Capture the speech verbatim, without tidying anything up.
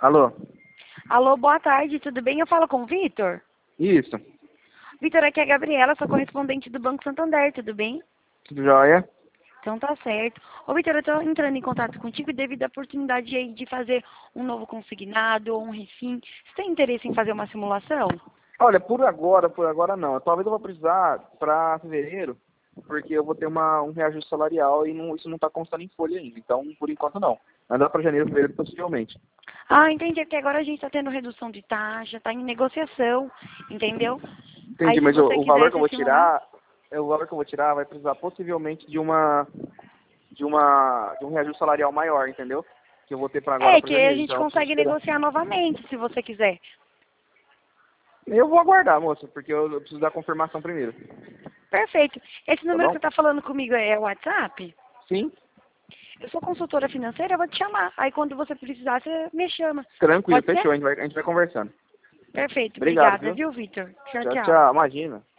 Alô? Alô, boa tarde, tudo bem? Eu falo com o Vitor? Isso. Vitor, aqui é a Gabriela, sou correspondente do Banco Santander, tudo bem? Tudo jóia? Então tá certo. Ô Vitor, eu tô entrando em contato contigo devido à oportunidade aí de fazer um novo consignado ou um refim. Você tem interesse em fazer uma simulação? Olha, por agora, por agora não. Talvez eu vou precisar para fevereiro, porque eu vou ter uma, um reajuste salarial e não, isso não está constando em folha ainda. Então, por enquanto, não. Mas dá para janeiro, fevereiro, possivelmente. Ah, entendi, porque agora a gente tá tendo redução de taxa, tá em negociação, entendeu? Entendi, Aí se mas o, você o valor que eu quisesse vou simular... tirar, é, o valor que eu vou tirar vai precisar possivelmente de uma, de uma, de um reajuste salarial maior, entendeu? Que eu vou ter para agora, É, para que aí a janeiro. gente Então, eu preciso consegue esperar. negociar novamente, se você quiser. Eu vou aguardar, moça, porque eu, eu preciso da confirmação primeiro. Perfeito. Esse Tá número que bom? você tá falando comigo é o WhatsApp? Sim? Eu sou consultora financeira, eu vou te chamar. Aí quando você precisar, você me chama. Tranquilo, Pode ser? fechou. A gente vai, a gente vai conversando. Perfeito. Obrigado, Obrigada, viu? viu, Vitor? Tchau, Tchau, tchau. tchau. Imagina.